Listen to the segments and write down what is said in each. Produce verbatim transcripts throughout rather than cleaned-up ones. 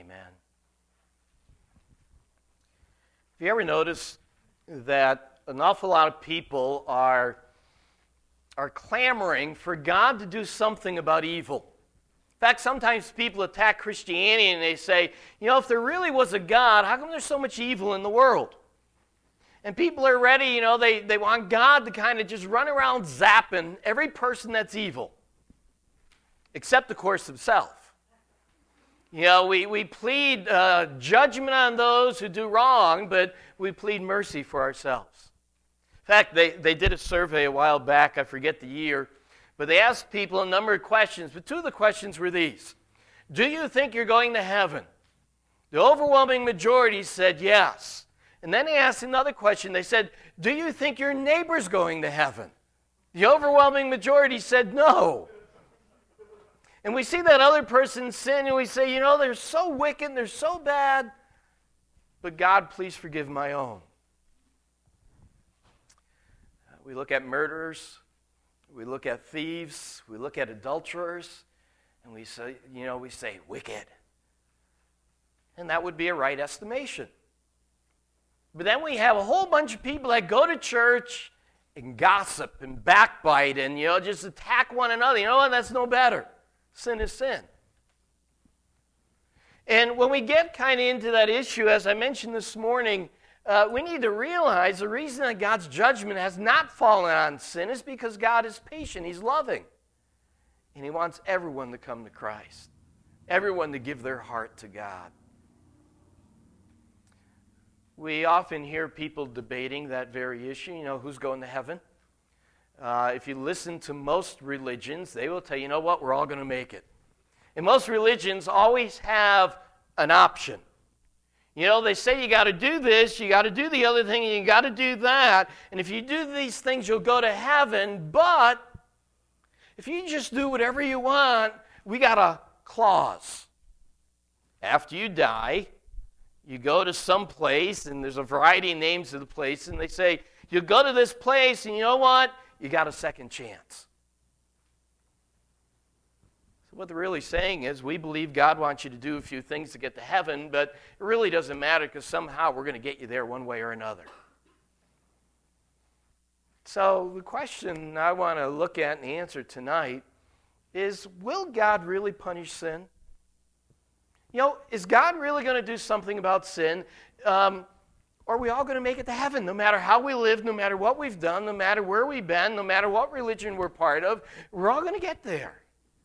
amen. Have you ever noticed that an awful lot of people are, are clamoring for God to do something about evil? In fact, sometimes people attack Christianity and they say, you know, if there really was a God, how come there's so much evil in the world? And people are ready, you know, they, they want God to kind of just run around zapping every person that's evil. Except, of course, himself. You know, we, we plead uh, judgment on those who do wrong, but we plead mercy for ourselves. In fact, they, they did a survey a while back, I forget the year, but they asked people a number of questions, but two of the questions were these. Do you think you're going to heaven? The overwhelming majority said yes. And then they asked another question. They said, do you think your neighbor's going to heaven? The overwhelming majority said no. And we see that other person sin, and we say, you know, they're so wicked, they're so bad, but God, please forgive my own. We look at murderers, we look at thieves, we look at adulterers, and we say, you know, we say, wicked. And that would be a right estimation. But then we have a whole bunch of people that go to church and gossip and backbite and, you know, just attack one another. You know what? That's no better. Sin is sin. And when we get kind of into that issue, as I mentioned this morning, uh, we need to realize the reason that God's judgment has not fallen on sin is because God is patient. He's loving. And He wants everyone to come to Christ. Everyone to give their heart to God. We often hear people debating that very issue, you know, who's going to heaven? Uh, if you listen to most religions, they will tell you, you know what, we're all going to make it. And most religions always have an option. You know, they say you got to do this, you got to do the other thing, and you got to do that. And if you do these things, you'll go to heaven. But if you just do whatever you want, we got a clause. After you die, you go to some place, and there's a variety of names of the place, and they say, you go to this place, and you know what? You got a second chance. So what they're really saying is, we believe God wants you to do a few things to get to heaven, but it really doesn't matter because somehow we're going to get you there one way or another. So the question I want to look at and answer tonight is, will God really punish sin? You know, is God really going to do something about sin? Um, Or are we all going to make it to heaven, no matter how we live, no matter what we've done, no matter where we've been, no matter what religion we're part of? We're all going to get there.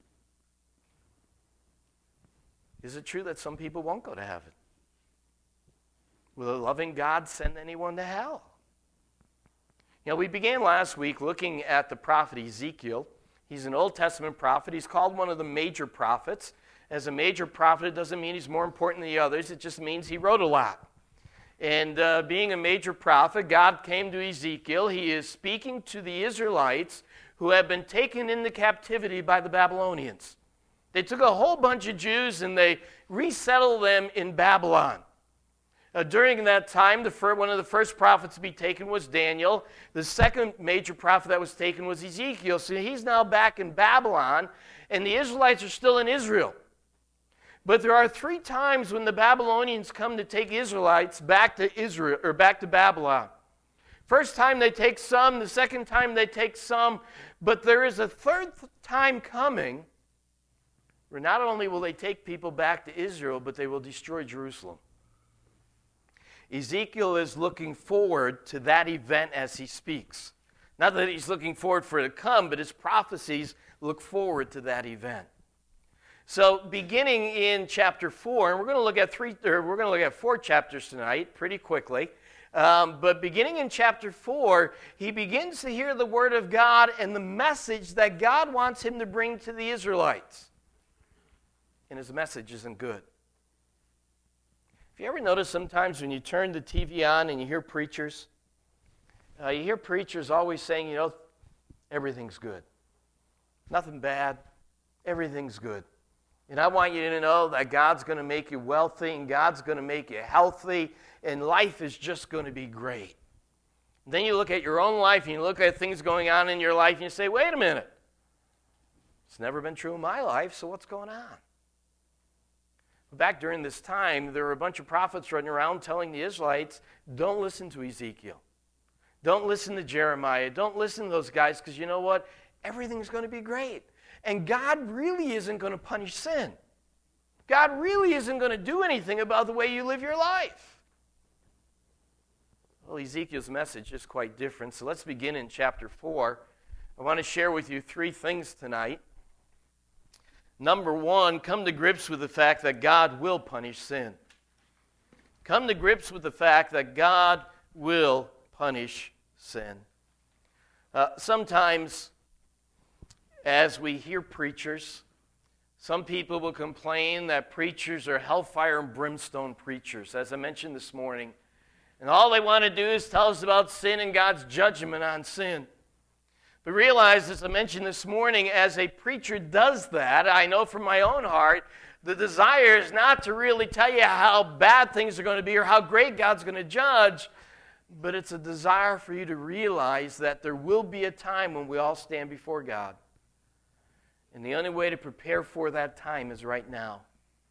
Is it true that some people won't go to heaven? Will a loving God send anyone to hell? You know, we began last week looking at the prophet Ezekiel. He's an Old Testament prophet. He's called one of the major prophets. As a major prophet, it doesn't mean he's more important than the others. It just means he wrote a lot. And uh, being a major prophet, God came to Ezekiel. He is speaking to the Israelites who have been taken into captivity by the Babylonians. They took a whole bunch of Jews and they resettled them in Babylon. Uh, during that time, the first, one of the first prophets to be taken was Daniel. The second major prophet that was taken was Ezekiel. So he's now back in Babylon, and the Israelites are still in Israel. But there are three times when the Babylonians come to take Israelites back to Israel or back to Babylon. First time they take some, the second time they take some, but there is a third time coming where not only will they take people back to Israel, but they will destroy Jerusalem. Ezekiel is looking forward to that event as he speaks. Not that he's looking forward for it to come, but his prophecies look forward to that event. So, beginning in chapter four, and we're going to look at three, or we're going to look at four chapters tonight, pretty quickly. Um, but beginning in chapter four, he begins to hear the word of God and the message that God wants him to bring to the Israelites. And his message isn't good. Have you ever noticed sometimes when you turn the T V on and you hear preachers, uh, you hear preachers always saying, you know, everything's good. Nothing bad. Everything's good. And I want you to know that God's going to make you wealthy and God's going to make you healthy and life is just going to be great. And then you look at your own life and you look at things going on in your life and you say, wait a minute. It's never been true in my life, so what's going on? Back during this time, there were a bunch of prophets running around telling the Israelites, don't listen to Ezekiel. Don't listen to Jeremiah. Don't listen to those guys, because you know what? Everything's going to be great. And God really isn't going to punish sin. God really isn't going to do anything about the way you live your life. Well, Ezekiel's message is quite different, so let's begin in chapter four. I want to share with you three things tonight. Number one, come to grips with the fact that God will punish sin. Come to grips with the fact that God will punish sin. Uh, sometimes, as we hear preachers, some people will complain that preachers are hellfire and brimstone preachers, as I mentioned this morning. And all they want to do is tell us about sin and God's judgment on sin. But realize, as I mentioned this morning, as a preacher does that, I know from my own heart, the desire is not to really tell you how bad things are going to be or how great God's going to judge, but it's a desire for you to realize that there will be a time when we all stand before God. And the only way to prepare for that time is right now,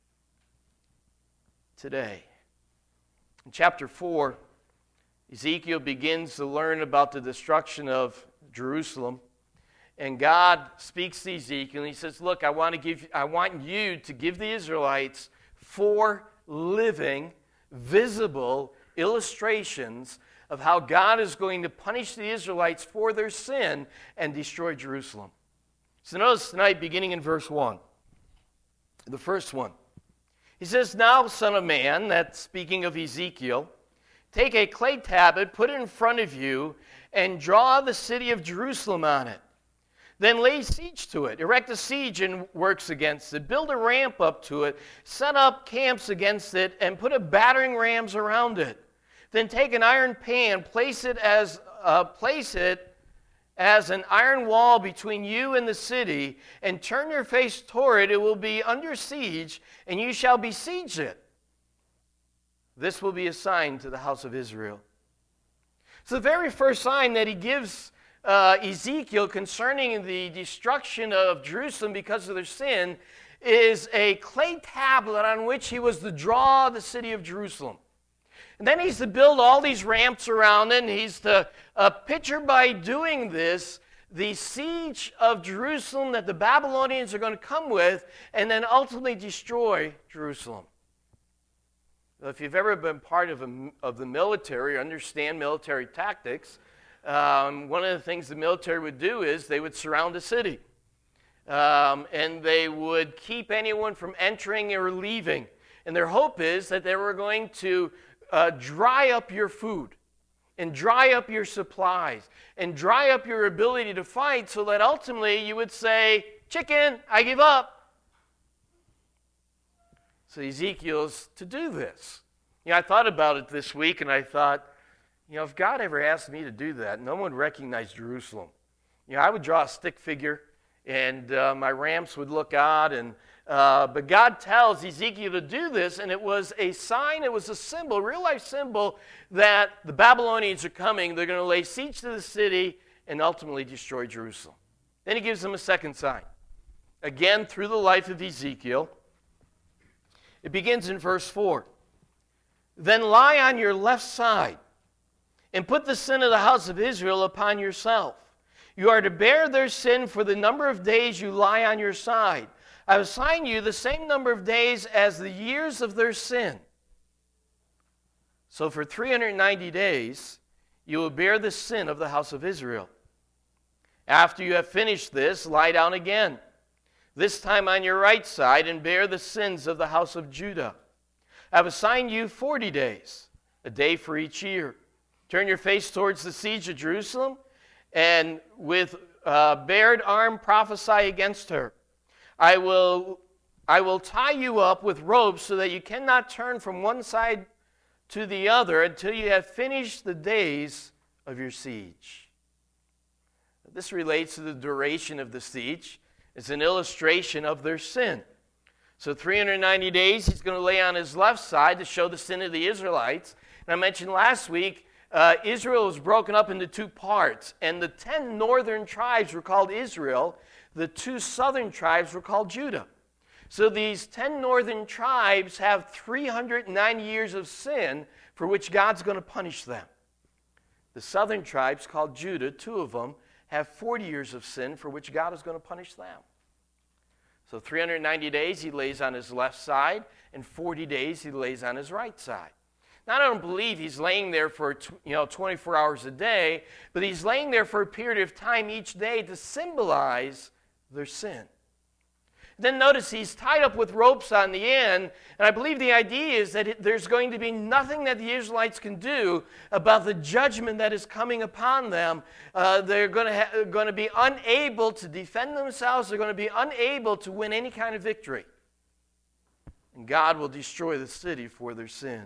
today. In chapter four, Ezekiel begins to learn about the destruction of Jerusalem. And God speaks to Ezekiel and he says, look, I want to give I want you to give the Israelites four living, visible illustrations of how God is going to punish the Israelites for their sin and destroy Jerusalem. So notice tonight, beginning in verse one, the first one. He says, now, son of man, that's speaking of Ezekiel, take a clay tablet, put it in front of you, and draw the city of Jerusalem on it. Then lay siege to it, erect a siege and works against it, build a ramp up to it, set up camps against it, and put a battering rams around it. Then take an iron pan, place it as uh, place it as an iron wall between you and the city, and turn your face toward it. It will be under siege, and you shall besiege it. This will be a sign to the house of Israel. So the very first sign that he gives uh, Ezekiel concerning the destruction of Jerusalem because of their sin is a clay tablet on which he was to draw the city of Jerusalem. And then he's to build all these ramps around it, and he's to uh, picture by doing this the siege of Jerusalem that the Babylonians are going to come with and then ultimately destroy Jerusalem. If you've ever been part of, a, of the military or understand military tactics, um, one of the things the military would do is they would surround a city. Um, and they would keep anyone from entering or leaving. And their hope is that they were going to uh, dry up your food and dry up your supplies and dry up your ability to fight so that ultimately you would say, chicken, I give up. So Ezekiel's to do this. You know, I thought about it this week, and I thought, you know, if God ever asked me to do that, no one would recognize Jerusalem. You know, I would draw a stick figure, and uh, my ramps would look odd, and uh, but God tells Ezekiel to do this, and it was a sign, it was a symbol, a real-life symbol that the Babylonians are coming. They're going to lay siege to the city and ultimately destroy Jerusalem. Then he gives them a second sign. Again, through the life of Ezekiel. It begins in verse four. Then lie on your left side and put the sin of the house of Israel upon yourself. You are to bear their sin for the number of days you lie on your side. I have assigned you the same number of days as the years of their sin. So for three hundred ninety days, you will bear the sin of the house of Israel. After you have finished this, lie down again, this time on your right side, and bear the sins of the house of Judah. I have assigned you forty days, a day for each year. Turn your face towards the siege of Jerusalem, and with uh, bared arm prophesy against her. I will, I will tie you up with ropes so that you cannot turn from one side to the other until you have finished the days of your siege. This relates to the duration of the siege. It's an illustration of their sin. So three hundred ninety days, he's going to lay on his left side to show the sin of the Israelites. And I mentioned last week, uh, Israel was broken up into two parts. And the ten northern tribes were called Israel. The two southern tribes were called Judah. So these ten northern tribes have three hundred ninety years of sin for which God's going to punish them. The southern tribes, called Judah, two of them, have forty years of sin for which God is going to punish them. So three hundred ninety days he lays on his left side, and forty days he lays on his right side. Now, I don't believe he's laying there for you know twenty-four hours a day, but he's laying there for a period of time each day to symbolize their sin. Then notice he's tied up with ropes on the end, and I believe the idea is that it, there's going to be nothing that the Israelites can do about the judgment that is coming upon them. Uh, they're going to, ha- going to be unable to defend themselves. They're going to be unable to win any kind of victory. And God will destroy the city for their sin.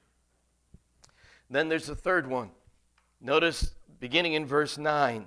Then there's the third one. Notice beginning in verse nine.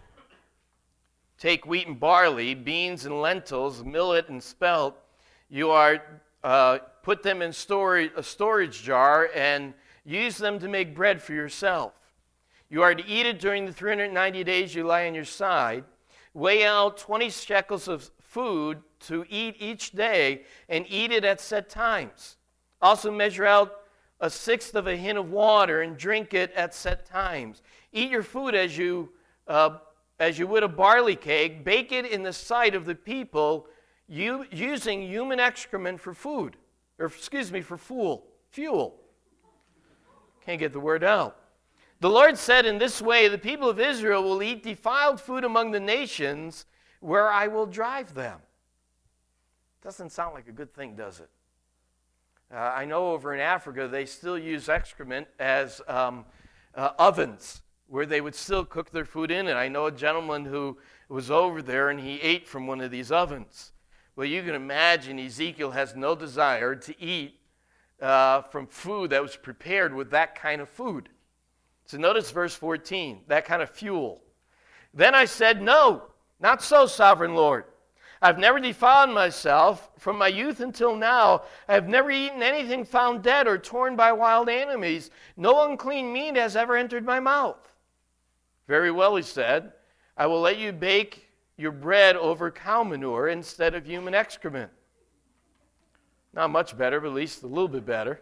Take wheat and barley, beans and lentils, millet and spelt. You are uh, put them in storage, a storage jar and use them to make bread for yourself. You are to eat it during the three hundred ninety days you lie on your side. Weigh out twenty shekels of food to eat each day and eat it at set times. Also measure out a sixth of a hin of water and drink it at set times. Eat your food as you uh, as you would a barley cake. Bake it in the sight of the people, you, using human excrement for food, or excuse me, for fuel. Fuel. Can't get the word out. The Lord said, in this way the people of Israel will eat defiled food among the nations where I will drive them. Doesn't sound like a good thing, does it? Uh, I know over in Africa they still use excrement as um, uh, ovens where they would still cook their food in it. I know a gentleman who was over there and he ate from one of these ovens. Well, you can imagine Ezekiel has no desire to eat uh, from food that was prepared with that kind of food. So notice verse fourteen, that kind of fuel. Then I said, no, not so, sovereign Lord. I've never defiled myself. From my youth until now, I have never eaten anything found dead or torn by wild enemies. No unclean meat has ever entered my mouth. Very well, he said, I will let you bake your bread over cow manure instead of human excrement. Not much better, but at least a little bit better.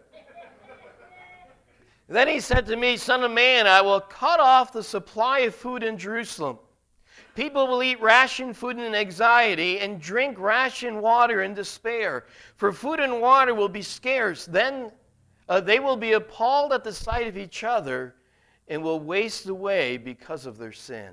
Then he said to me, Son of man, I will cut off the supply of food in Jerusalem. People will eat ration food in anxiety and drink ration water in despair. For food and water will be scarce. Then uh, they will be appalled at the sight of each other and will waste away because of their sin.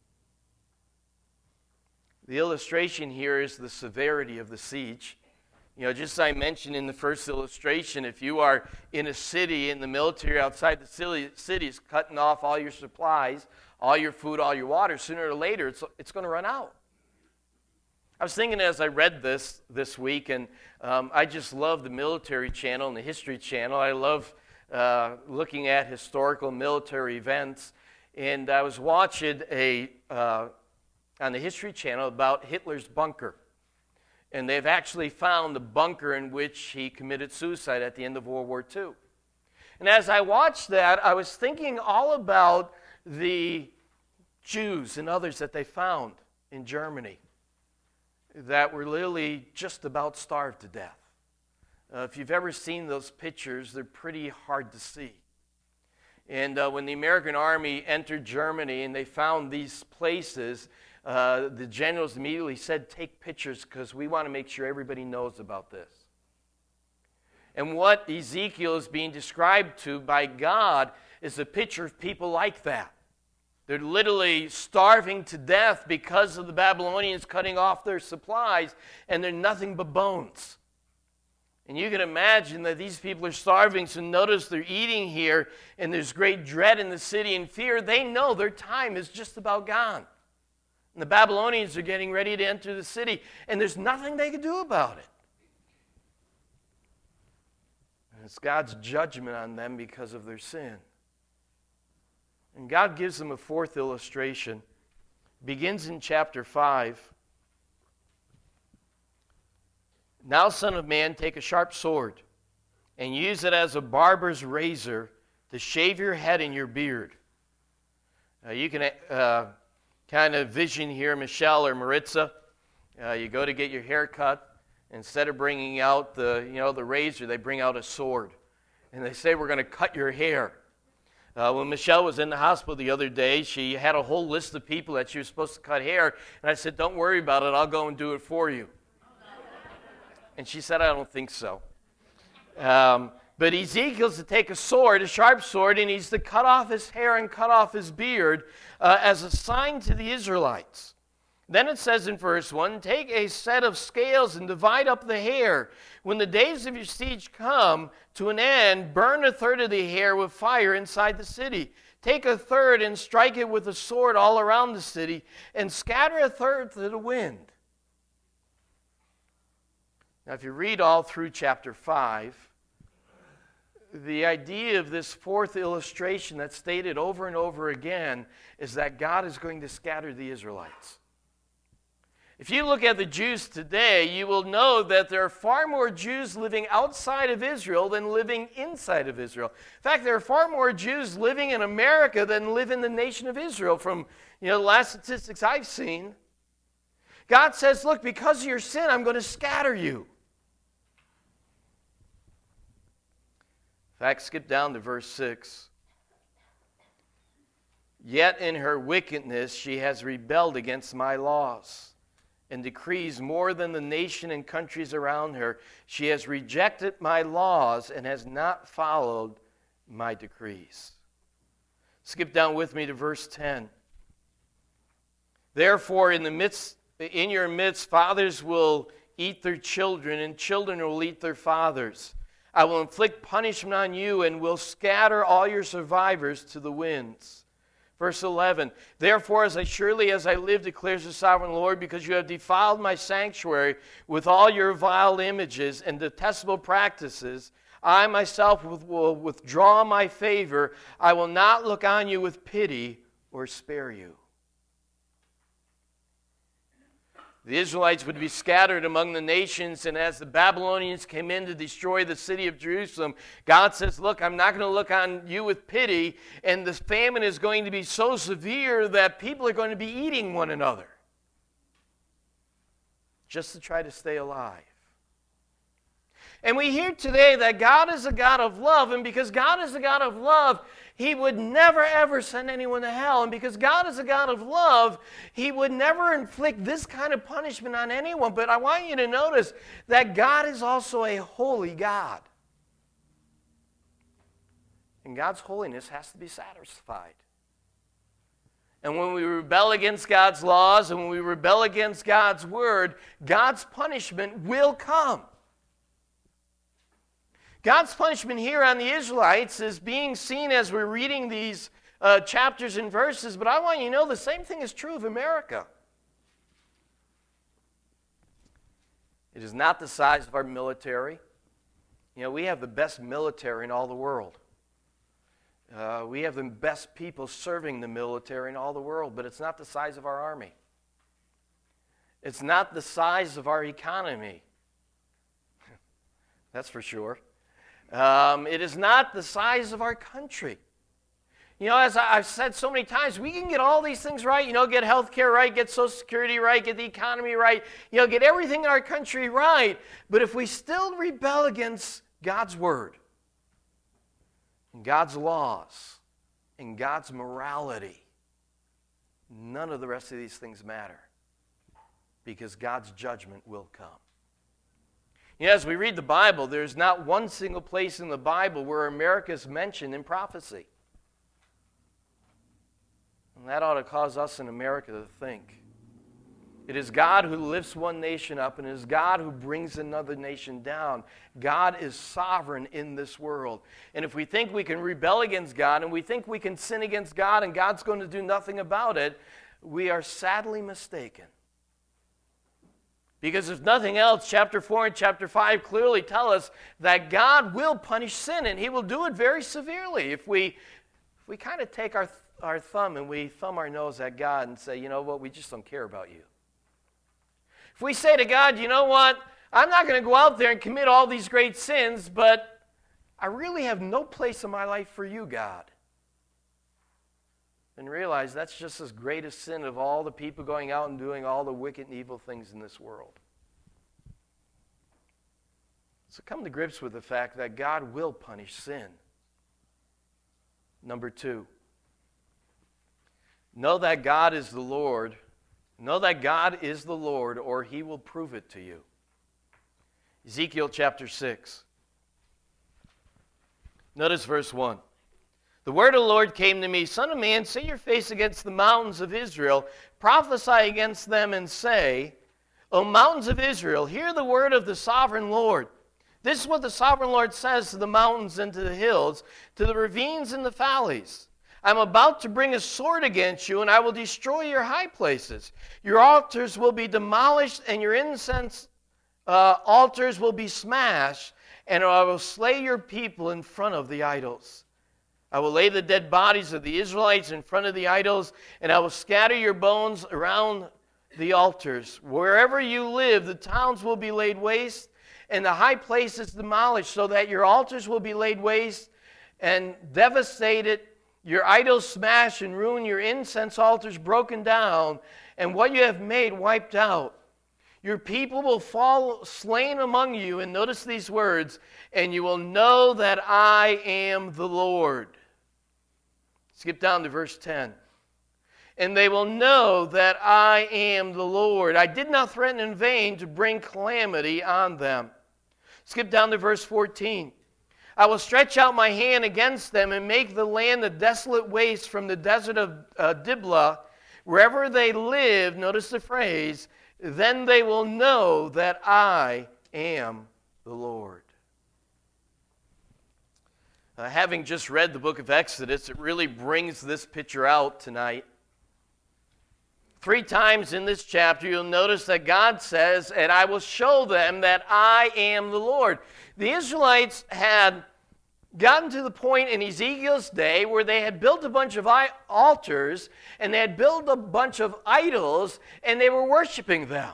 The illustration here is the severity of the siege. You know, just as I mentioned in the first illustration, if you are in a city, in the military outside the city is cutting off all your supplies, all your food, all your water, sooner or later it's, it's going to run out. I was thinking as I read this this week, and um, I just love the military channel and the history channel. I love uh, looking at historical military events. And I was watching a uh, on the History Channel about Hitler's bunker. And they've actually found the bunker in which he committed suicide at the end of World War Two. And as I watched that, I was thinking all about the Jews and others that they found in Germany that were literally just about starved to death. Uh, if you've ever seen those pictures, they're pretty hard to see. And uh, when the American Army entered Germany and they found these places, uh, the generals immediately said, take pictures because we want to make sure everybody knows about this. And what Ezekiel is being described to by God is a picture of people like that. They're literally starving to death because of the Babylonians cutting off their supplies, and they're nothing but bones. And you can imagine that these people are starving, so notice they're eating here, and there's great dread in the city and fear. They know their time is just about gone. And the Babylonians are getting ready to enter the city, and there's nothing they can do about it. And it's God's judgment on them because of their sin. And God gives them a fourth illustration. It begins in chapter five. Now, son of man, take a sharp sword and use it as a barber's razor to shave your head and your beard. Uh, you can uh, kind of vision here Michelle or Maritza. Uh, you go to get your hair cut, Instead of bringing out the, you know, the razor, they bring out a sword. And they say, we're going to cut your hair. Uh, when Michelle was in the hospital the other day, she had a whole list of people that she was supposed to cut hair. And I said, don't worry about it. I'll go and do it for you. And she said, I don't think so. Um, but Ezekiel's to take a sword, a sharp sword, and he's to cut off his hair and cut off his beard uh, as a sign to the Israelites. Then it says in verse one, take a set of scales and divide up the hair. When the days of your siege come to an end, burn a third of the hair with fire inside the city. Take a third and strike it with a sword all around the city, and scatter a third to the wind. Now, if you read all through chapter five, the idea of this fourth illustration that's stated over and over again is that God is going to scatter the Israelites. If you look at the Jews today, you will know that there are far more Jews living outside of Israel than living inside of Israel. In fact, there are far more Jews living in America than live in the nation of Israel from, you know, the last statistics I've seen. God says, look, because of your sin, I'm going to scatter you. In fact, skip down to verse six. Yet in her wickedness she has rebelled against my laws and decrees more than the nation and countries around her. She has rejected my laws and has not followed my decrees. Skip down with me to verse ten. Therefore, in the midst, in your midst, fathers will eat their children, and children will eat their fathers. I will inflict punishment on you and will scatter all your survivors to the winds. Verse eleven, therefore, as I surely as I live, declares the sovereign Lord, because you have defiled my sanctuary with all your vile images and detestable practices, I myself will withdraw my favor. I will not look on you with pity or spare you. The Israelites would be scattered among the nations, and as the Babylonians came in to destroy the city of Jerusalem, God says, look, I'm not going to look on you with pity, and the famine is going to be so severe that people are going to be eating one another just to try to stay alive. And we hear today that God is a God of love, and because God is a God of love, He would never, ever send anyone to hell. And because God is a God of love, He would never inflict this kind of punishment on anyone. But I want you to notice that God is also a holy God. And God's holiness has to be satisfied. And when we rebel against God's laws and when we rebel against God's word, God's punishment will come. God's punishment here on the Israelites is being seen as we're reading these uh, chapters and verses, but I want you to know the same thing is true of America. It is not the size of our military. You know, we have the best military in all the world. Uh, we have the best people serving the military in all the world, but it's not the size of our army. It's not the size of our economy. That's for sure. Um, it is not the size of our country. You know, as I, I've said so many times, we can get all these things right. You know, get health care right, get Social Security right, get the economy right. You know, get everything in our country right. But if we still rebel against God's word and God's laws and God's morality, none of the rest of these things matter because God's judgment will come. You know, as we read the Bible, there's not one single place in the Bible where America is mentioned in prophecy. And that ought to cause us in America to think. It is God who lifts one nation up, and it is God who brings another nation down. God is sovereign in this world. And if we think we can rebel against God, and we think we can sin against God, and God's going to do nothing about it, we are sadly mistaken. Because if nothing else, chapter four and chapter five clearly tell us that God will punish sin, and He will do it very severely. If we, if we kind of take our, our thumb and we thumb our nose at God and say, you know what, we just don't care about you. If we say to God, you know what, I'm not going to go out there and commit all these great sins, but I really have no place in my life for you, God. And realize that's just as great a sin of all the people going out and doing all the wicked and evil things in this world. So come to grips with the fact that God will punish sin. Number two, know that God is the Lord. Know that God is the Lord, or he will prove it to you. Ezekiel chapter six. Notice verse one. The word of the Lord came to me, Son of man, set your face against the mountains of Israel, prophesy against them and say, O mountains of Israel, hear the word of the sovereign Lord. This is what the sovereign Lord says to the mountains and to the hills, to the ravines and the valleys. I'm about to bring a sword against you, and I will destroy your high places. Your altars will be demolished, and your incense uh, altars will be smashed, and I will slay your people in front of the idols. I will lay the dead bodies of the Israelites in front of the idols, and I will scatter your bones around the altars. Wherever you live, the towns will be laid waste, and the high places demolished, so that your altars will be laid waste and devastated, your idols smashed and ruined, your incense altars broken down, and what you have made wiped out. Your people will fall slain among you, and notice these words, and you will know that I am the Lord. Skip down to verse ten. And they will know that I am the Lord. I did not threaten in vain to bring calamity on them. Skip down to verse fourteen. I will stretch out my hand against them and make the land a desolate waste from the desert of uh, Diblah. Wherever they live, notice the phrase, then they will know that I am the Lord. Uh, having just read the book of Exodus, it really brings this picture out tonight. Three times in this chapter, you'll notice that God says, and I will show them that I am the Lord. The Israelites had gotten to the point in Ezekiel's day where they had built a bunch of altars, and they had built a bunch of idols, and they were worshiping them.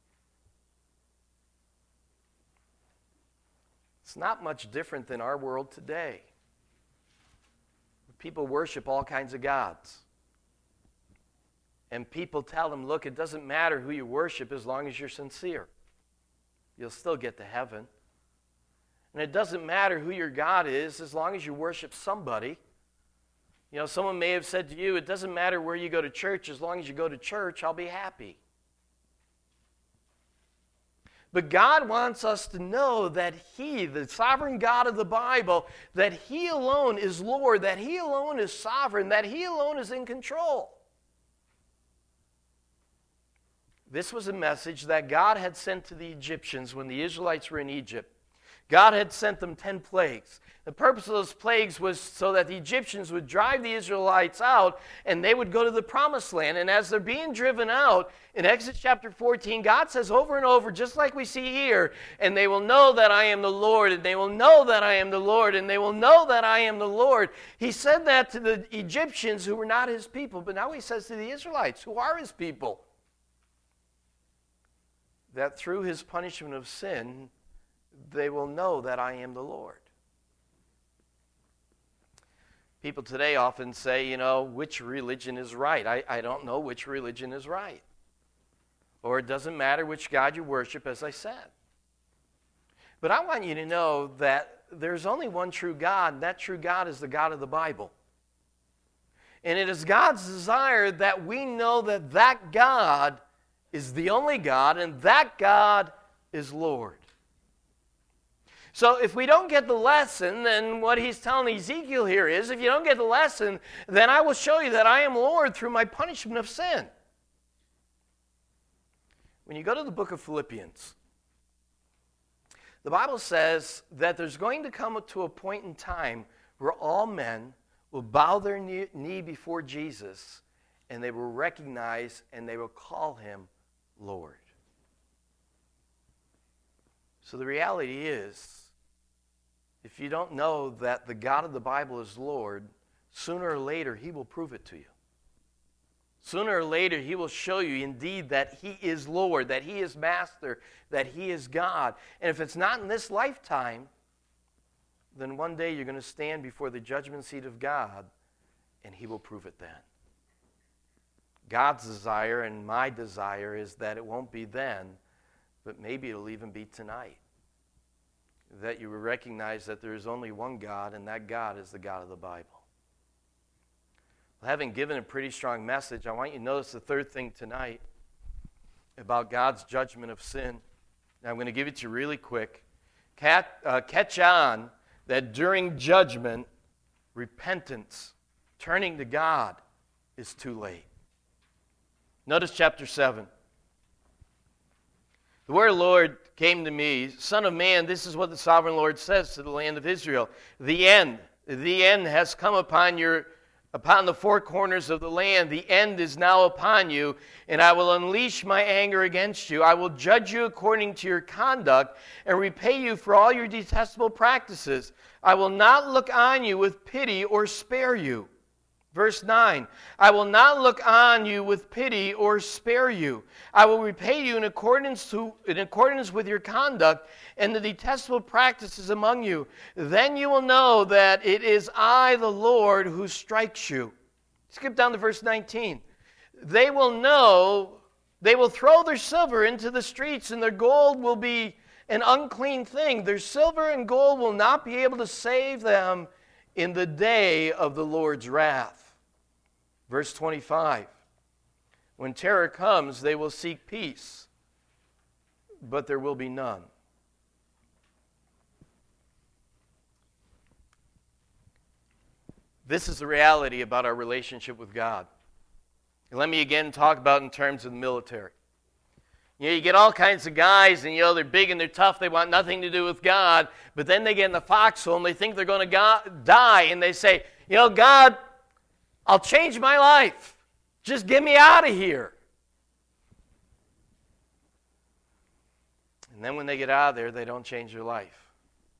It's not much different than our world today. People worship all kinds of gods. And people tell them, look, it doesn't matter who you worship as long as you're sincere. You'll still get to heaven. And it doesn't matter who your God is as long as you worship somebody. You know, someone may have said to you, it doesn't matter where you go to church, as long as you go to church, I'll be happy. But God wants us to know that He, the sovereign God of the Bible, that He alone is Lord, that He alone is sovereign, that He alone is in control. This was a message that God had sent to the Egyptians when the Israelites were in Egypt. God had sent them ten plagues. The purpose of those plagues was so that the Egyptians would drive the Israelites out and they would go to the promised land. And as they're being driven out, in Exodus chapter fourteen, God says over and over, just like we see here, and they will know that I am the Lord, and they will know that I am the Lord, and they will know that I am the Lord. He said that to the Egyptians who were not His people, but now He says to the Israelites, who are His people, that through His punishment of sin, they will know that I am the Lord. People today often say, you know, which religion is right? I, I don't know which religion is right. Or it doesn't matter which God you worship, as I said. But I want you to know that there's only one true God, and that true God is the God of the Bible. And it is God's desire that we know that that God is the only God, and that God is Lord. So if we don't get the lesson, then what He's telling Ezekiel here is, if you don't get the lesson, then I will show you that I am Lord through my punishment of sin. When you go to the book of Philippians, the Bible says that there's going to come to a point in time where all men will bow their knee before Jesus, and they will recognize and they will call Him Lord. So the reality is, if you don't know that the God of the Bible is Lord, sooner or later He will prove it to you. Sooner or later He will show you indeed that He is Lord, that He is Master, that He is God. And if it's not in this lifetime, then one day you're going to stand before the judgment seat of God, and He will prove it then. God's desire and my desire is that it won't be then, but maybe it'll even be tonight. that you would recognize that there is only one God, and that God is the God of the Bible. Well, having given a pretty strong message, I want you to notice the third thing tonight about God's judgment of sin. Now, I'm going to give it to you really quick. Cat, uh, catch on that during judgment, repentance, turning to God, is too late. Notice chapter seven. The word of the Lord came to me, Son of man, this is what the sovereign Lord says to the land of Israel. The end, the end has come upon your, upon the four corners of the land. The end is now upon you, and I will unleash my anger against you. I will judge you according to your conduct and repay you for all your detestable practices. I will not look on you with pity or spare you. Verse nine, I will not look on you with pity or spare you. I will repay you in accordance, to, in accordance with your conduct and the detestable practices among you. Then you will know that it is I, the Lord, who strikes you. Skip down to verse nineteen. They will know, they will throw their silver into the streets, and their gold will be an unclean thing. Their silver and gold will not be able to save them in the day of the Lord's wrath. Verse twenty-five, when terror comes, they will seek peace, but there will be none. This is the reality about our relationship with God. And let me again talk about in terms of the military. You know, you get all kinds of guys, and you know, they're big and they're tough, they want nothing to do with God, but then they get in the foxhole and they think they're going to go- die, and they say, you know, God, I'll change my life. Just get me out of here. And then when they get out of there, they don't change their life.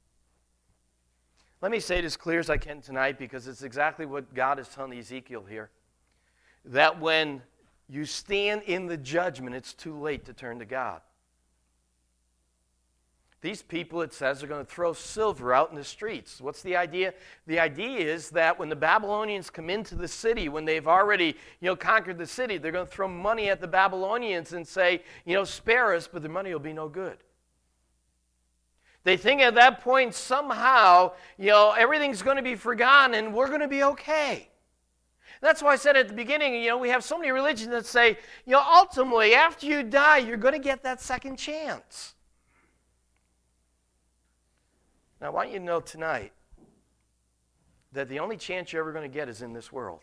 Let me say it as clear as I can tonight, because it's exactly what God is telling Ezekiel here. That when you stand in the judgment, it's too late to turn to God. These people, it says, are going to throw silver out in the streets. What's the idea? The idea is that when the Babylonians come into the city, when they've already, you know, conquered the city, they're going to throw money at the Babylonians and say, you know, spare us, but the money will be no good. They think at that point somehow, you know, everything's going to be forgotten and we're going to be okay. That's why I said at the beginning, you know, we have so many religions that say, you know, ultimately, after you die, you're going to get that second chance. Now, I want you to know tonight that the only chance you're ever going to get is in this world.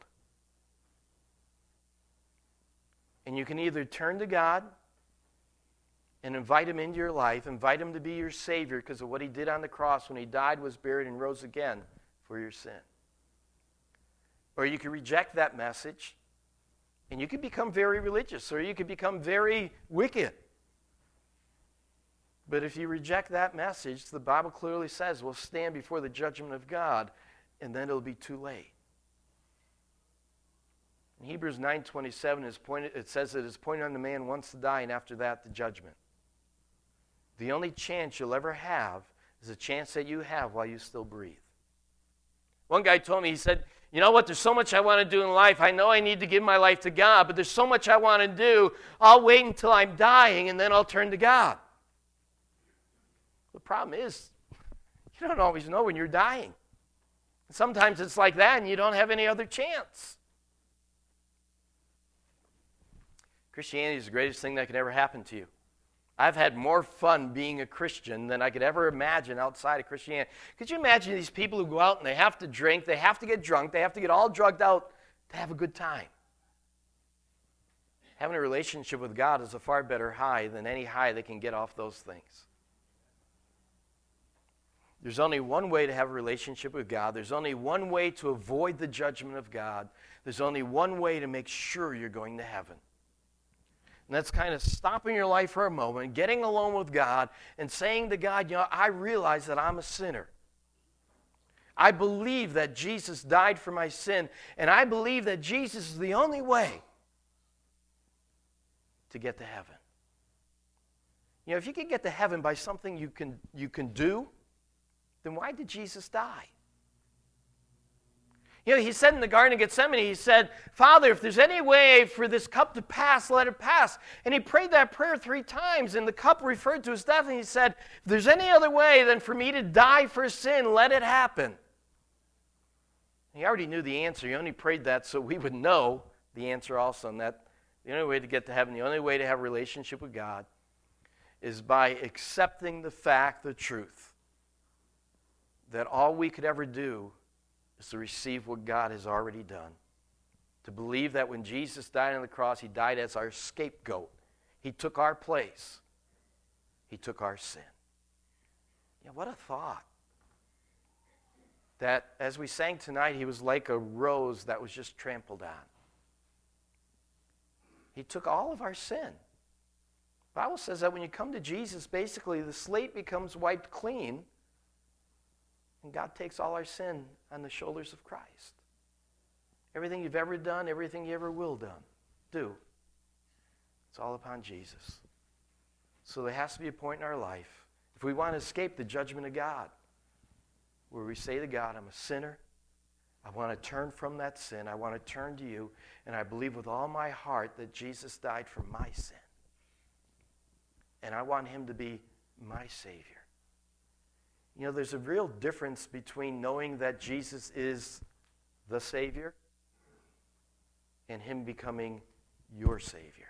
And you can either turn to God and invite Him into your life, invite Him to be your Savior because of what He did on the cross when He died, was buried, and rose again for your sin. Or you can reject that message, and you can become very religious, or you can become very wicked. But if you reject that message, the Bible clearly says we'll stand before the judgment of God, and then it'll be too late. In Hebrews nine twenty-seven, it says that it's pointed on the man once to die, and after that, the judgment. The only chance you'll ever have is a chance that you have while you still breathe. One guy told me, he said, you know what, there's so much I want to do in life. I know I need to give my life to God, but there's so much I want to do. I'll wait until I'm dying, and then I'll turn to God. The problem is, you don't always know when you're dying. Sometimes it's like that, and you don't have any other chance. Christianity is the greatest thing that could ever happen to you. I've had more fun being a Christian than I could ever imagine outside of Christianity. Could you imagine these people who go out and they have to drink, they have to get drunk, they have to get all drugged out to have a good time? Having a relationship with God is a far better high than any high they can get off those things. There's only one way to have a relationship with God. There's only one way to avoid the judgment of God. There's only one way to make sure you're going to heaven. And that's kind of stopping your life for a moment, getting alone with God, and saying to God, you know, I realize that I'm a sinner. I believe that Jesus died for my sin, and I believe that Jesus is the only way to get to heaven. You know, if you can get to heaven by something you can, you can do, then why did Jesus die? You know, he said in the Garden of Gethsemane, he said, Father, if there's any way for this cup to pass, let it pass. And he prayed that prayer three times, and the cup referred to his death, and he said, if there's any other way than for me to die for sin, let it happen. He already knew the answer. He only prayed that so we would know the answer also, and that the only way to get to heaven, the only way to have a relationship with God is by accepting the fact, the truth, that all we could ever do is to receive what God has already done. To believe that when Jesus died on the cross, he died as our scapegoat. He took our place. He took our sin. Yeah, what a thought. That as we sang tonight, he was like a rose that was just trampled on. He took all of our sin. The Bible says that when you come to Jesus, basically the slate becomes wiped clean, and God takes all our sin on the shoulders of Christ. Everything you've ever done, everything you ever will done, do, it's all upon Jesus. So there has to be a point in our life, if we want to escape the judgment of God, where we say to God, I'm a sinner. I want to turn from that sin. I want to turn to you. And I believe with all my heart that Jesus died for my sin. And I want him to be my Savior. You know, there's a real difference between knowing that Jesus is the Savior and him becoming your Savior.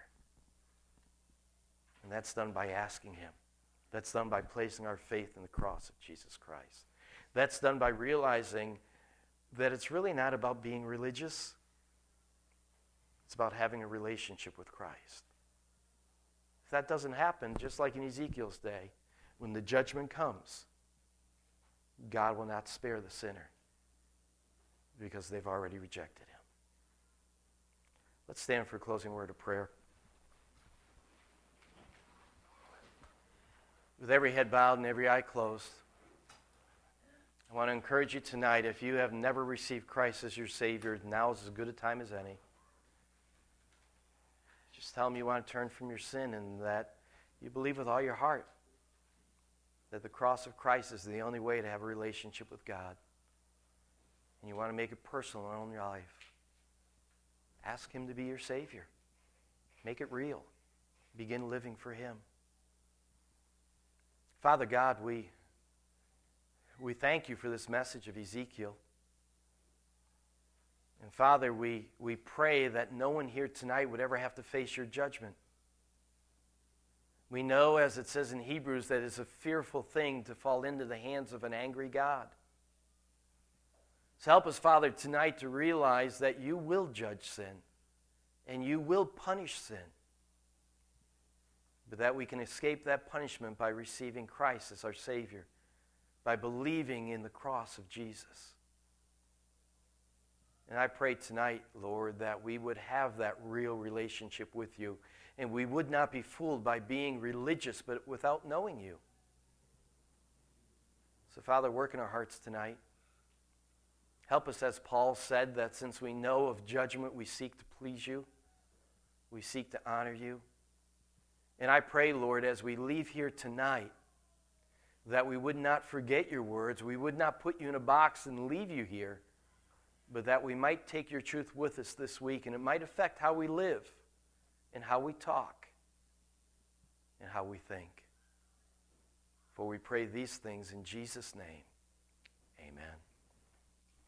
And that's done by asking him. That's done by placing our faith in the cross of Jesus Christ. That's done by realizing that it's really not about being religious. It's about having a relationship with Christ. If that doesn't happen, just like in Ezekiel's day, when the judgment comes, God will not spare the sinner because they've already rejected him. Let's stand for a closing word of prayer. With every head bowed and every eye closed, I want to encourage you tonight, if you have never received Christ as your Savior, now is as good a time as any. Just tell him you want to turn from your sin and that you believe with all your heart that the cross of Christ is the only way to have a relationship with God. And you want to make it personal in your life. Ask him to be your Savior. Make it real. Begin living for him. Father God, we, we thank you for this message of Ezekiel. And Father, we, we pray that no one here tonight would ever have to face your judgment. We know, as it says in Hebrews, that it's a fearful thing to fall into the hands of an angry God. So help us, Father, tonight to realize that you will judge sin and you will punish sin, but that we can escape that punishment by receiving Christ as our Savior, by believing in the cross of Jesus. And I pray tonight, Lord, that we would have that real relationship with you, and we would not be fooled by being religious but without knowing you. So, Father, work in our hearts tonight. Help us, as Paul said, that since we know of judgment, we seek to please you. We seek to honor you. And I pray, Lord, as we leave here tonight, that we would not forget your words. We would not put you in a box and leave you here, but that we might take your truth with us this week, and it might affect how we live and how we talk and how we think. For we pray these things in Jesus' name. Amen.